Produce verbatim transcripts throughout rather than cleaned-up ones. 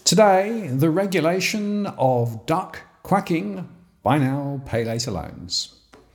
Today, the regulation of duck quacking buy now, pay later loans.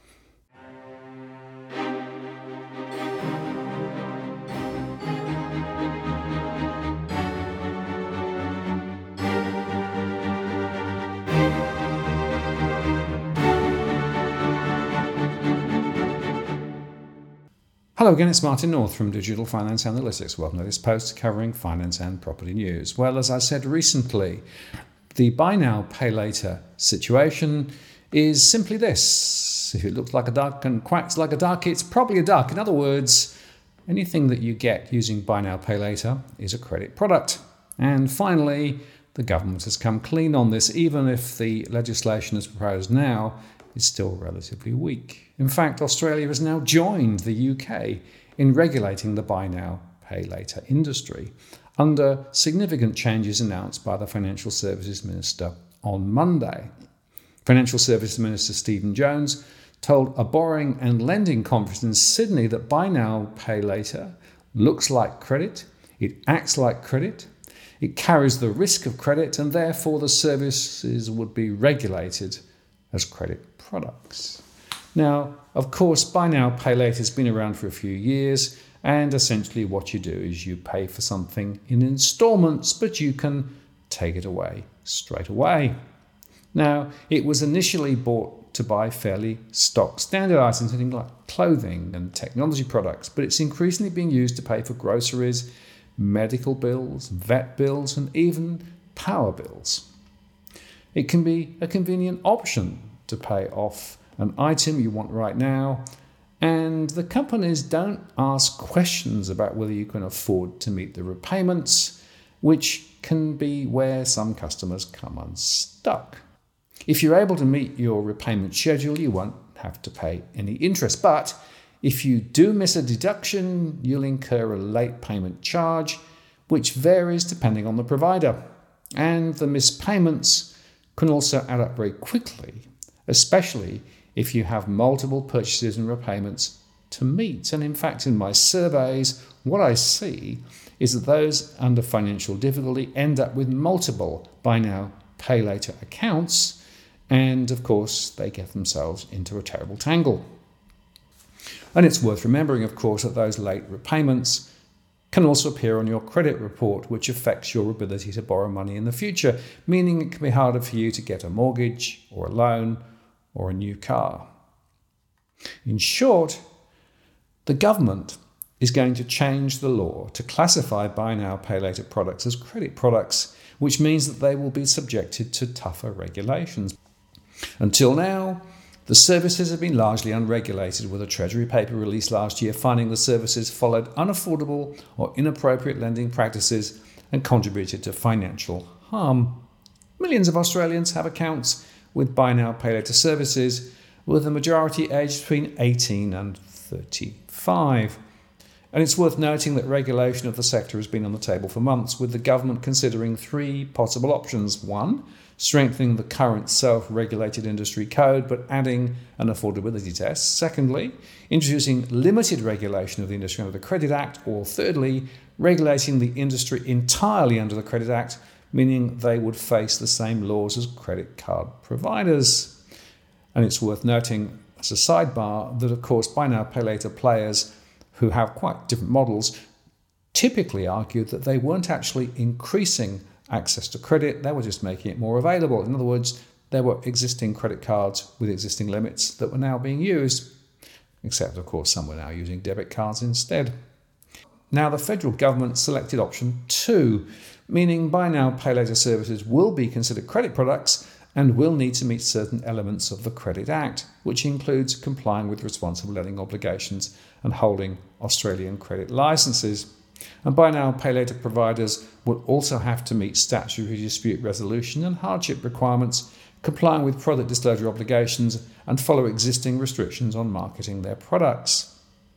Hello again, it's Martin North from Digital Finance Analytics. Welcome to this post covering finance and property news. Well, as I said recently, the buy now, pay later situation is simply this. If it looks like a duck and quacks like a duck, it's probably a duck. In other words, anything that you get using buy now, pay later is a credit product. And finally, the government has come clean on this, even if the legislation as proposed now is still relatively weak. In fact, Australia has now joined the U K in regulating the buy now, pay later industry under significant changes announced by the Financial Services Minister on Monday. Financial Services Minister Stephen Jones told a borrowing and lending conference in Sydney that buy now, pay later looks like credit, it acts like credit, it carries the risk of credit, and therefore the services would be regulated as credit products. Now, of course, buy now, pay later has been around for a few years, and essentially what you do is you pay for something in installments, but you can take it away straight away. Now, it was initially bought to buy fairly stock standard items, including like clothing and technology products, but it's increasingly being used to pay for groceries, medical bills, vet bills, and even power bills. It can be a convenient option to pay off an item you want right now, and the companies don't ask questions about whether you can afford to meet the repayments, which can be where some customers come unstuck. If you're able to meet your repayment schedule, you won't have to pay any interest, but if you do miss a deduction, you'll incur a late payment charge, which varies depending on the provider. And the missed payments can also add up very quickly, especially if you have multiple purchases and repayments to meet. And in fact, in my surveys, what I see is that those under financial difficulty end up with multiple buy now, pay later accounts, and of course, they get themselves into a terrible tangle. And it's worth remembering, of course, that those late repayments can also appear on your credit report, which affects your ability to borrow money in the future, meaning it can be harder for you to get a mortgage or a loan or a new car. In short, the government is going to change the law to classify buy now, pay later products as credit products, which means that they will be subjected to tougher regulations. Until now, the services have been largely unregulated, with a Treasury paper released last year finding the services followed unaffordable or inappropriate lending practices and contributed to financial harm. Millions of Australians have accounts with buy now, pay later services, with the majority aged between eighteen and thirty-five. And it's worth noting that regulation of the sector has been on the table for months, with the government considering three possible options. One, strengthening the current self-regulated industry code but adding an affordability test. Secondly, introducing limited regulation of the industry under the Credit Act. Or thirdly, regulating the industry entirely under the Credit Act, meaning they would face the same laws as credit card providers. And it's worth noting as a sidebar that, of course, buy now, pay later players who have quite different models typically argued that they weren't actually increasing access to credit, they were just making it more available. In other words, there were existing credit cards with existing limits that were now being used, except, of course, some were now using debit cards instead. Now, the federal government selected option two, meaning buy now, pay later services will be considered credit products and will need to meet certain elements of the Credit Act, which includes complying with responsible lending obligations and holding Australian credit licenses. And buy now, pay later providers will also have to meet statutory dispute resolution and hardship requirements, complying with product disclosure obligations, and follow existing restrictions on marketing their products.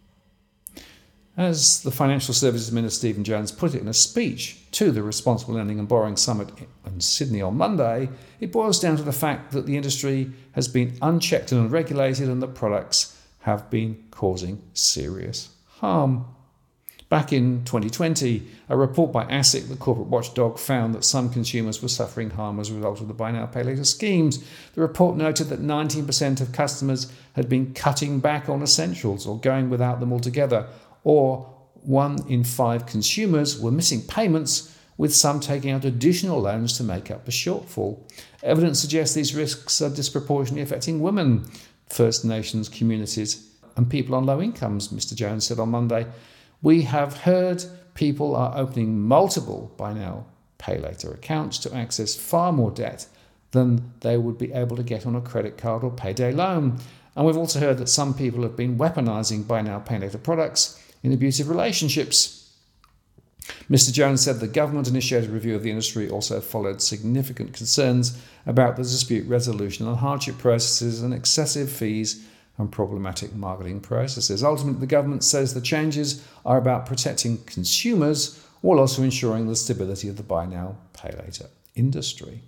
As the Financial Services Minister Stephen Jones put it in a speech to the Responsible Lending and Borrowing Summit in Sydney on Monday, it boils down to the fact that the industry has been unchecked and unregulated and the products have been causing serious harm. Back in twenty twenty, a report by ASIC, the corporate watchdog, found that some consumers were suffering harm as a result of the buy now, pay later schemes. The report noted that nineteen percent of customers had been cutting back on essentials or going without them altogether, or one in five consumers were missing payments, with some taking out additional loans to make up the shortfall. Evidence suggests these risks are disproportionately affecting women, First Nations communities, and people on low incomes, Mister Jones said on Monday. We have heard people are opening multiple buy now, pay later accounts to access far more debt than they would be able to get on a credit card or payday loan. And we've also heard that some people have been weaponising buy now, pay later products in abusive relationships. Mister Jones said the government-initiated review of the industry also followed significant concerns about the dispute resolution and hardship processes and excessive fees and problematic marketing processes. Ultimately, the government says the changes are about protecting consumers while also ensuring the stability of the buy now, pay later industry.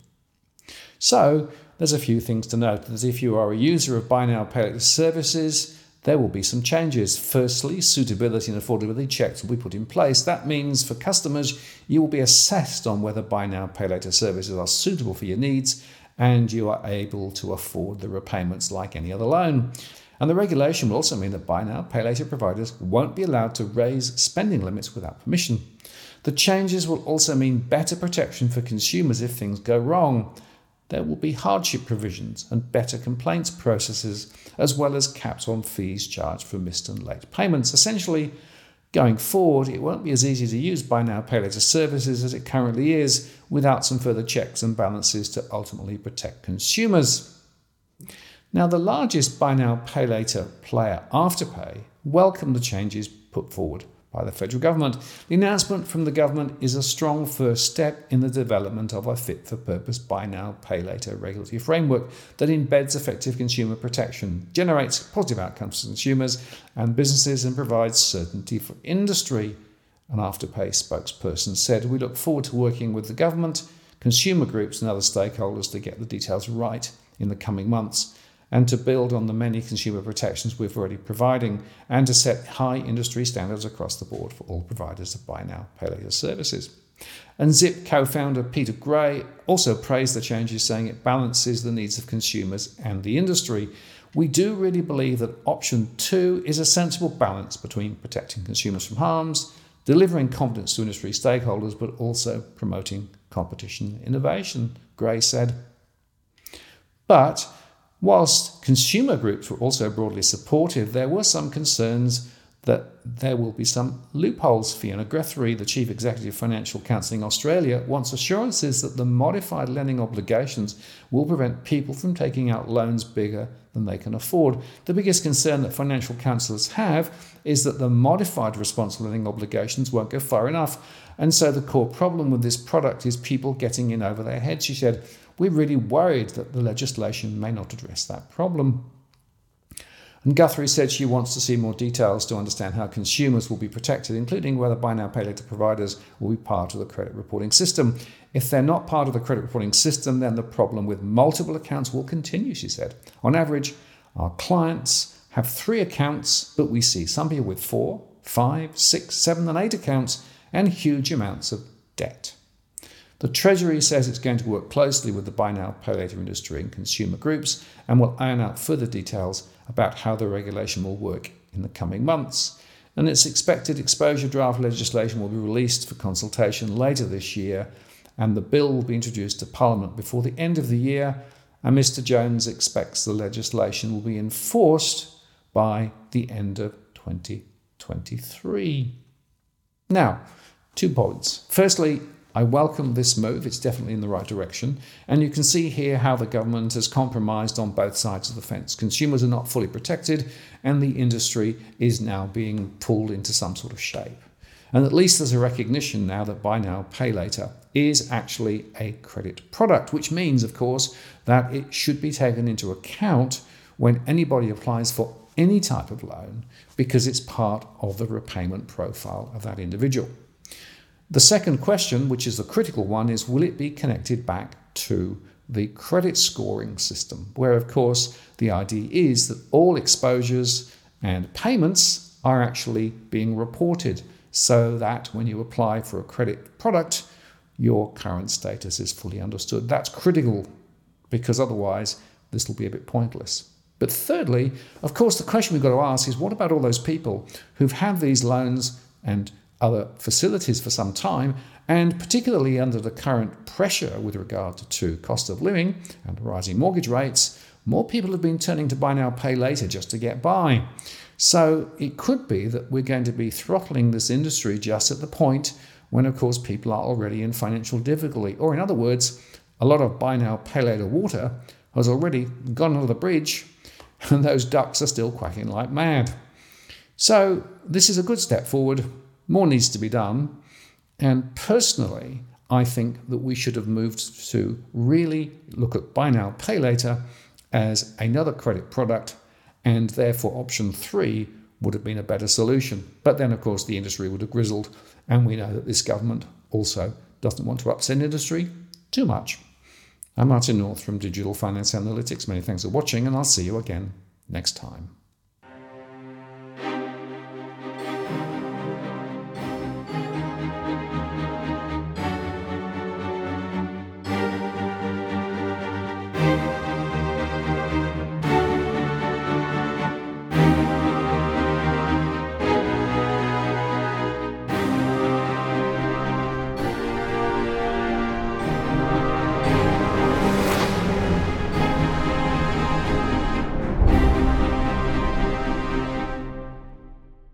So, there's a few things to note. That if you are a user of buy now, pay later services, there will be some changes. Firstly, suitability and affordability checks will be put in place. That means for customers, you will be assessed on whether buy now, pay later services are suitable for your needs and you are able to afford the repayments like any other loan. And the regulation will also mean that buy now, pay later providers won't be allowed to raise spending limits without permission. The changes will also mean better protection for consumers if things go wrong. There will be hardship provisions and better complaints processes, as well as caps on fees charged for missed and late payments. Essentially, going forward, it won't be as easy to use buy now, pay later services as it currently is, without some further checks and balances to ultimately protect consumers. Now, the largest buy now, pay later player, Afterpay, welcomed the changes put forward by the federal government. The announcement from the government is a strong first step in the development of a fit-for-purpose buy now, pay later regulatory framework that embeds effective consumer protection, generates positive outcomes for consumers and businesses, and provides certainty for industry. An Afterpay spokesperson said, "We look forward to working with the government, consumer groups and other stakeholders to get the details right in the coming months, and to build on the many consumer protections we're already providing, and to set high industry standards across the board for all providers of buy now, pay later services." And Zip co-founder Peter Gray also praised the changes, saying it balances the needs of consumers and the industry. "We do really believe that option two is a sensible balance between protecting consumers from harms, delivering confidence to industry stakeholders, but also promoting competition and innovation," Gray said. But whilst consumer groups were also broadly supportive, there were some concerns that there will be some loopholes. Fiona Guthrie, the Chief Executive of Financial Counselling Australia, wants assurances that the modified lending obligations will prevent people from taking out loans bigger than they can afford. The biggest concern that financial counsellors have is that the modified responsible lending obligations won't go far enough. And so the core problem with this product is people getting in over their heads. She said, "We're really worried that the legislation may not address that problem." And Guthrie said she wants to see more details to understand how consumers will be protected, including whether buy now, pay later providers will be part of the credit reporting system. If they're not part of the credit reporting system, then the problem with multiple accounts will continue, she said. On average, our clients have three accounts, but we see some people with four, five, six, seven and eight accounts and huge amounts of debt. The Treasury says it's going to work closely with the buy now, pay later industry and consumer groups, and will iron out further details about how the regulation will work in the coming months. And it's expected exposure draft legislation will be released for consultation later this year, and the bill will be introduced to Parliament before the end of the year, and Mister Jones expects the legislation will be enforced by the end of twenty twenty-three. Now, two points. Firstly, I welcome this move. It's definitely in the right direction. And you can see here how the government has compromised on both sides of the fence. Consumers are not fully protected, and the industry is now being pulled into some sort of shape. And at least there's a recognition now that buy now, pay later is actually a credit product, which means, of course, that it should be taken into account when anybody applies for any type of loan, because it's part of the repayment profile of that individual. The second question, which is the critical one, is will it be connected back to the credit scoring system, where, of course, the idea is that all exposures and payments are actually being reported. so that when you apply for a credit product, your current status is fully understood. That's critical, because otherwise this will be a bit pointless. But thirdly, of course, the question we've got to ask is, what about all those people who've had these loans and other facilities for some time, and particularly under the current pressure with regard to, to cost of living and rising mortgage rates, more people have been turning to buy now, pay later just to get by. So it could be that we're going to be throttling this industry just at the point when, of course, people are already in financial difficulty. Or in other words, a lot of buy now, pay later water has already gone under the bridge, and those ducks are still quacking like mad. So this is a good step forward. More needs to be done. And personally, I think that we should have moved to really look at buy now, pay later as another credit product, and therefore option three would have been a better solution. But then, of course, the industry would have grizzled, and we know that this government also doesn't want to upset industry too much. I'm Martin North from Digital Finance Analytics. Many thanks for watching, and I'll see you again next time.